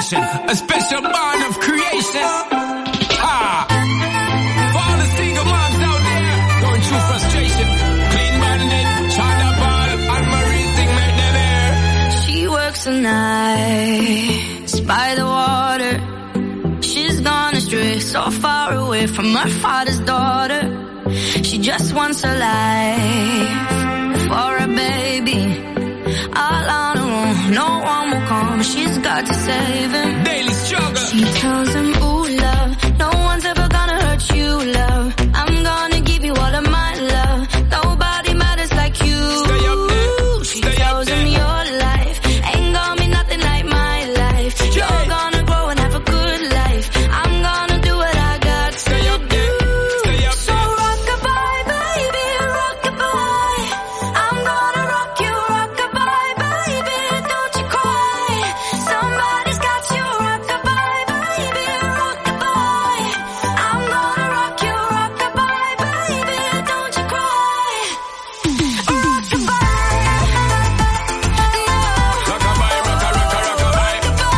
sensation, a special bond of creation. Ah. For all the single moms out there going through frustration, Clean Bandit, China Ball, and Marie Sing made them air. She works the nights by the water. She's gone astray, so far away from her father's daughter. She just wants a life for a baby. All on her own, no one will come. She's got to save him. Daily struggle. She tells him, ooh, love, no one's ever gonna hurt you, love. I'm gonna give you all of my love. Nobody matters like you. Stay up there. She tells him your life ain't gonna be nothing like my life. You're gonna grow and have a good life. I'm gonna do what I got to Stay up there. Stay up So there. rock-a-bye, baby, rock-a-bye. I'm gonna rock you, rock-a-bye, baby, don't you cry. Somebody's got you, rock-a-bye, baby, rock-a-bye. I'm gonna rock you, rock-a-bye, baby, don't you cry. Rock-a-bye. Rock-a-bye, rock-a-rock-a-rock-a-bye.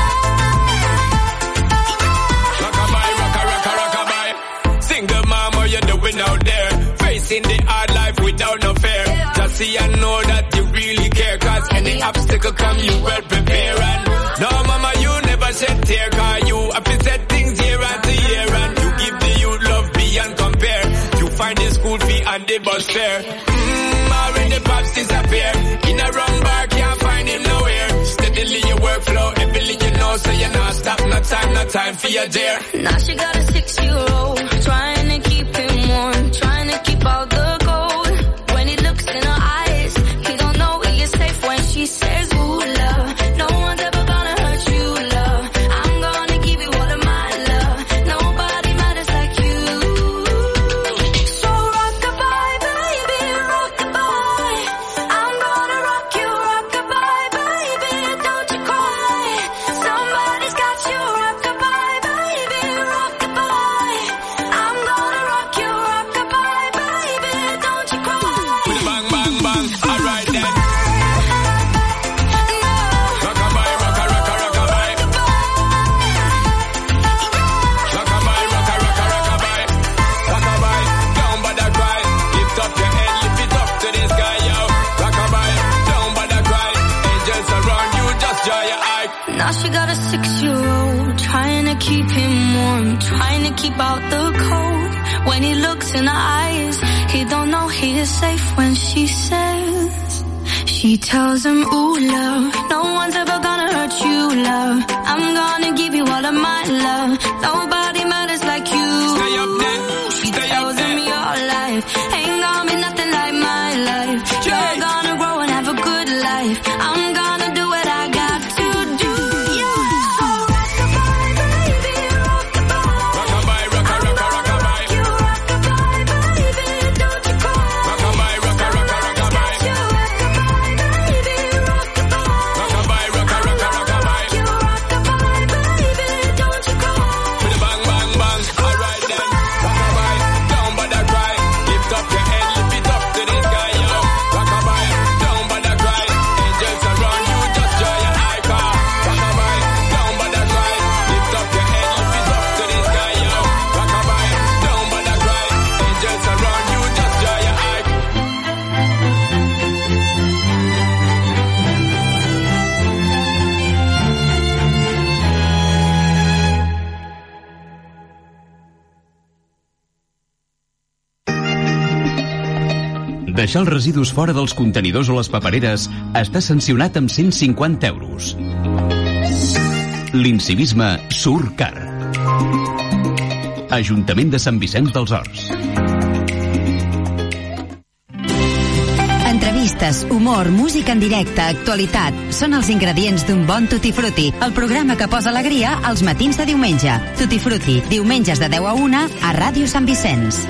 Rock-a-bye, rock-a-rock-a-rock-a-bye. Single mom, what you doing out there? Facing the hard life without no fear. Just see and know that you really care. Cause any obstacle come, you well prepare. And no mama, you never shed tear. Cause you have to set things year after year. And you give the youth love beyond compare. You find the school fee and the bus fare. Already pops disappear. In a wrong bar, can't find him nowhere. Steadily your workflow, everything you know, so you're not stop. No time for your dear. Now she got a 6-year-old, trying to keep him warm, trying to keep out the cold. When he looks in her eyes, he don't know he is safe when she says, ooh, love, no one's ever gonna hurt you, love. I'm gonna give you all of my love. Nobody matters like you. So rock-a-bye, baby, rock-a-bye. I'm gonna rock you, rock-a-bye, baby, don't you cry. Somebody's got you, rock-a-bye, baby, rock-a-bye. I'm gonna rock you, rock-a-bye, baby, don't you cry. With a bang, bang, bang. Alright then. Rock-a-bye, rock-a-rock-a-rock-a-bye. Rock-a-bye, rock-a-rock-a-rock-a-bye. Rock-a-bye, down by the cry. Lift up your head, lift it up to the sky, yo. Rock-a-bye, down by the cry. Angels around you, just dry your eye. Now she got a 6-year-old, trying to keep him warm, trying to keep out the cold. When he looks in her eyes, he don't know he is safe when she says. She tells him, ooh, love, no one's ever gonna hurt you, love. I'm gonna give you all of my love. Nobody matters like you. Stay up there. She Stay up tells him there. your life ain't gonna be nothing like my life. You're gonna grow and have a good life. I'm gonna do what I got to do. So rock-a-bye, baby, rock-a-bye. Rock-a-bye, rock-a-rock-a-rock-a-bye. You rock-a-bye, baby, don't you cry. Rock-a-bye, rock-a-rock-a-rock-a-bye. You rock-a-bye, baby, rock-a-bye. Rock-a-bye, rock-a-rock-a-rock-a-bye. You rock-a-bye, baby, don't you cry. With a bang, bang, bang. Alright then. Rock-a-bye, down by the cry. Lift up your head, lift it up to the sky, yo. Rock-a-bye, down by the cry. Angels around you, just dry your eye, car. Rock-a-bye, down by the cry. Lift up your head, lift it up to the sky, yo. Rock-a-bye, down by the cry. Angels around you, just dry your eye. Deixar els residus fora dels contenidors o les papereres està sancionat amb 150 euros. L'incivisme surt car. Ajuntament de Sant Vicenç dels Horts. Entrevistes, humor, música en directe, actualitat. Són els ingredients d'un bon Tutti Frutti, el programa que posa alegria als matins de diumenge. Tutti Frutti, diumenges de 10 a 1 a Ràdio Sant Vicenç.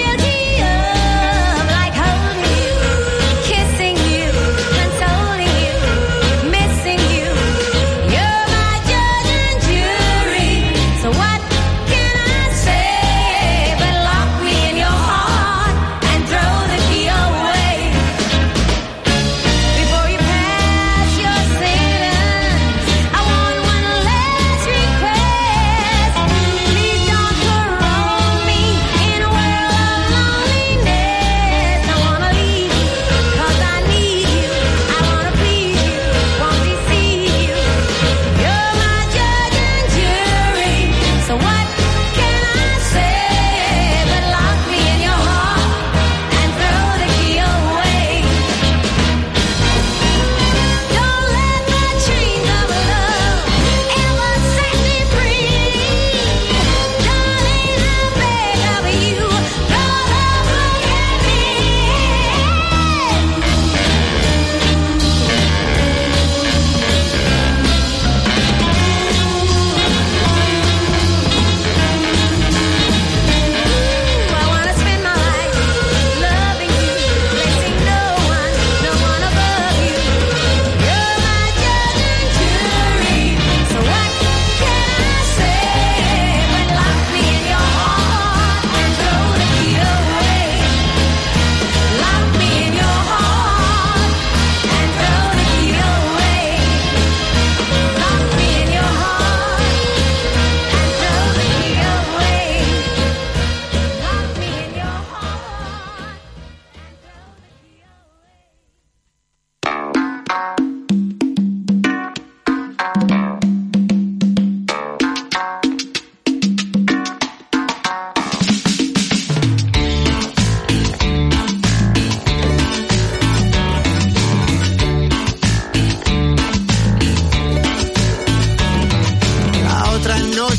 Kissing you, consoling you.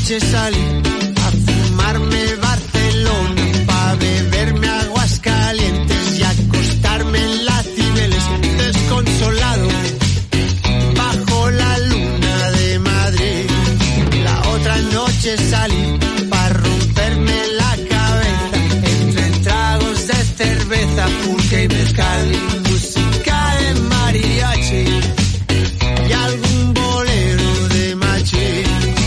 noche salí a fumarme Barcelona, pa' beberme aguas calientes y acostarme en las Cibeles desconsolado bajo la luna de Madrid. La otra noche salí pa' romperme la cabeza entre tragos de cerveza, pulque y mezcal, música de mariachi y algún bolero de machín.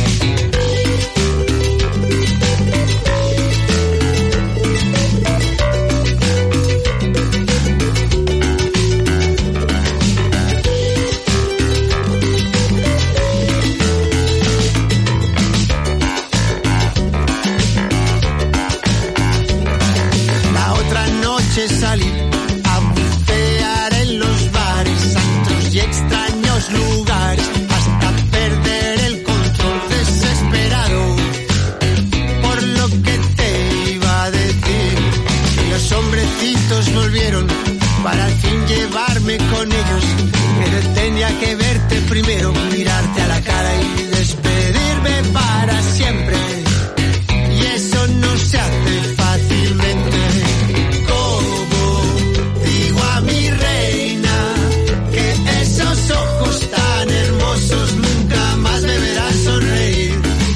La otra noche salí a bucear en los bares, antros y extraños lugares, hasta perder el control desesperado por lo que te iba a decir. Y los hombrecitos volvieron para al fin llevarme con ellos, pero tenía que verte primero, mirarte a la cara y despedirme para siempre. Y eso no se hace fácilmente. Como digo a mi reina que esos ojos tan hermosos nunca más me verán sonreír.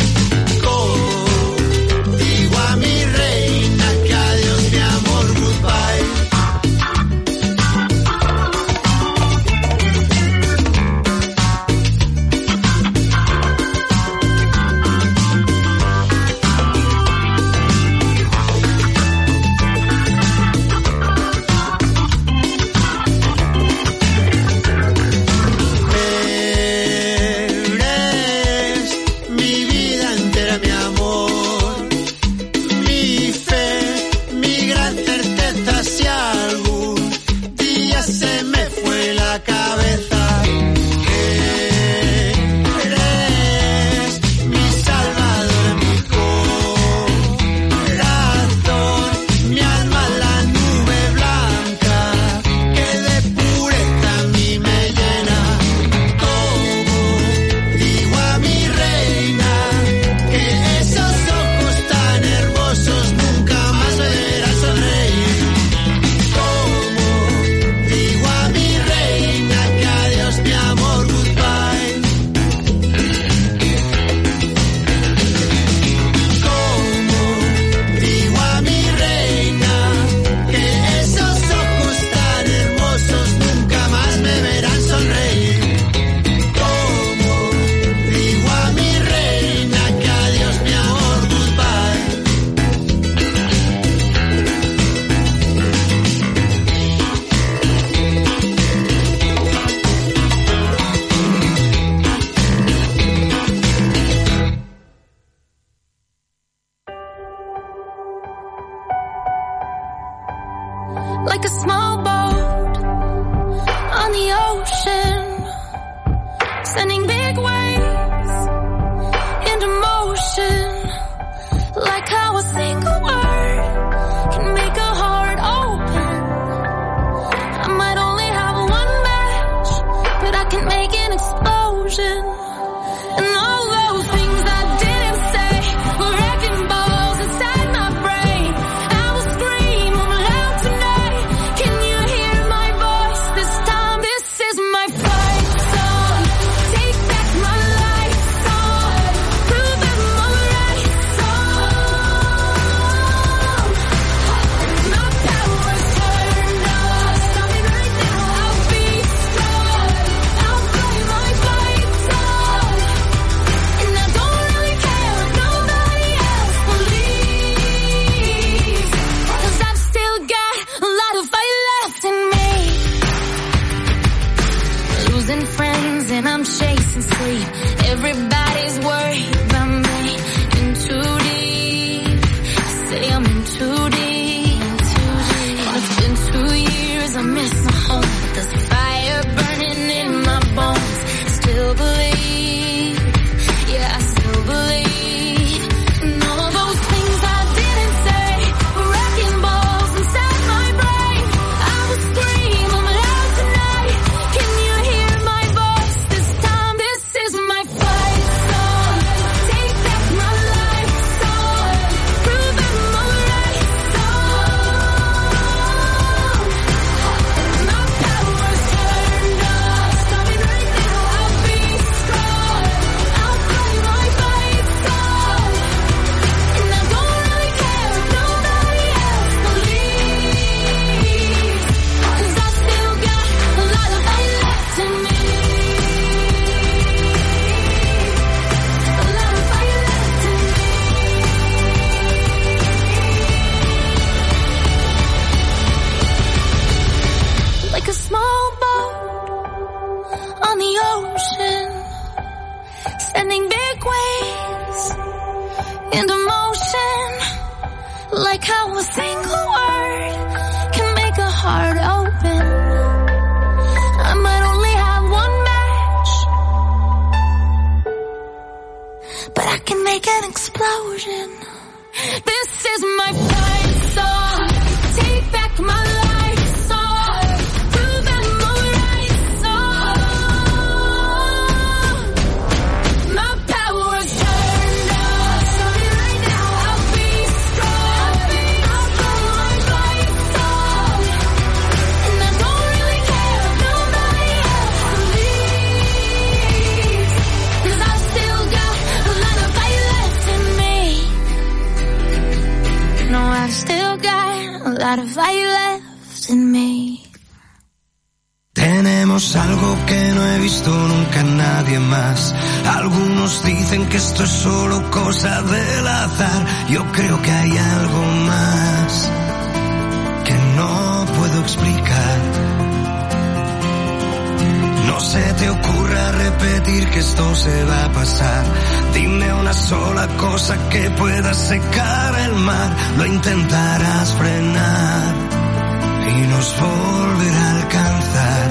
Como digo a mi reina que adiós mi amor, goodbye. Eres mi vida entera, mi amor, mi fe, mi gran certeza. Si algún día se me fue la cabeza, eres mi salvador, mi corazón, mi alma, la nube blanca que de pureza a mí me llena. Como digo a mi reina que esos ojos tan hermosos nunca más me verán sonreír. Como digo a mi reina que adiós mi amor, goodbye. Como digo a mi reina que esos ojos tan hermosos nunca más me verán sonreír. Como digo a mi reina que adiós mi amor, goodbye. Like a small boat on the ocean, sending big waves into motion. Like how a single word can make a heart open. I might only have one match, but I can make an explosion. And all those things I didn't say were wrecking balls inside my brain. I will scream loud tonight. Can you hear my voice this time? This is my fight song. Take back my life song. Prove I'm alright song. My power's turned on. Stop me right now. I'll be strong. I'll play my fight song. And I don't really care if nobody else believes, 'cause I've still got a lot of fight left in me. Losing friends and I'm chasing sleep. Everybody's worried about me. In too deep. I say I'm in too deep. It's been 2 years, I miss my home. But there's a fire burning in my bones. I still believe. Yeah, I still believe. And all those things I didn't say were wrecking balls inside my brain. I will scream loud tonight. Can you hear my voice this time? This is my fight song. Take back my on the ocean, sending big waves into motion, like how a single word can make a heart open. I might only have one match, but I can make an explosion. This is my fight song. Take back my life song. Prove I'm alright song. My power's turned on. Starting right now, I'll be strong. I'll sing my fight song. And I don't really care if nobody else believes, 'cause I've still got a lot of fight left in me. No, I've still got a lot of fire left in me. Tenemos algo que no he visto nunca en nadie más. Algunos dicen que esto es solo cosa del azar. Yo creo que hay algo más que no puedo explicar. No se te ocurra repetir que esto se va a pasar. Dime una sola cosa que pueda secar el mar. Lo intentarás frenar y nos volverá a alcanzar.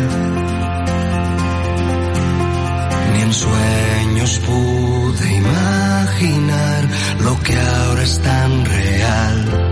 Ni en sueños pude imaginar lo que ahora es tan real.